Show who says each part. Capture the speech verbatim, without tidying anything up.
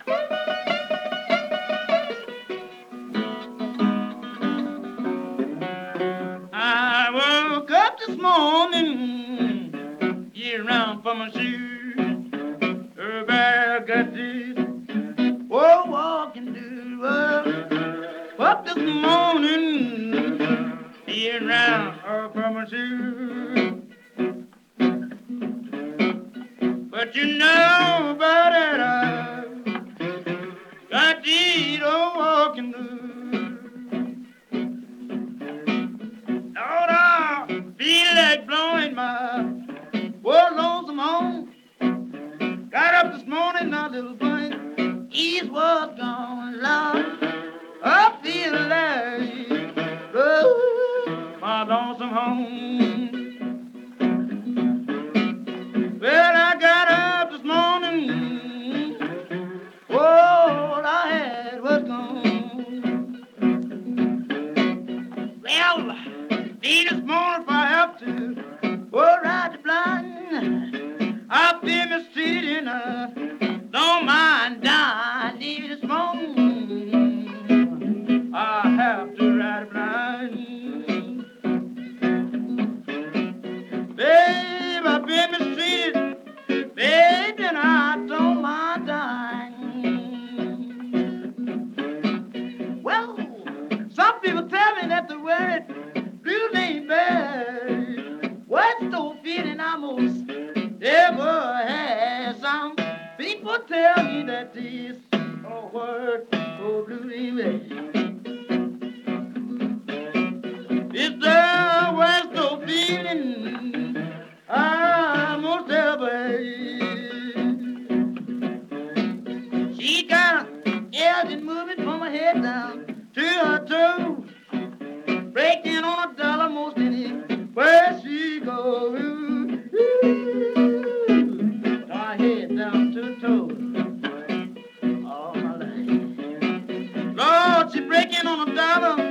Speaker 1: I woke up this morning, get around for my shoes. Everybody got this, oh, walking to work. Up this morning, get around for my shoes. But you know about it, I got these old walking blues. Lord, I feel like blowing my poor lonesome home. Got up this morning, a little blank, east was gone, Lord. I feel like blowing my lonesome home. Well, I got up this morning, all I had was gone. Well, be this morning if I have to, oh, ride the blind. I've been mistreated, I don't mind dying. Leave this morning, I have to ride blind. Babe, I've been mistreated, baby, and I don't mind dying. Well, some people tell me that the word blues ain't bad. What's the feeling I most ever had? Some people tell me that this oh, word oh, blues ain't bad. It's the worst of feeling I most ever had. She got her ears moving from her head down to her toes, breaking on a dollar most anywhere she goes. Her head down to her toes, all my life. Lord, she breaking on a dollar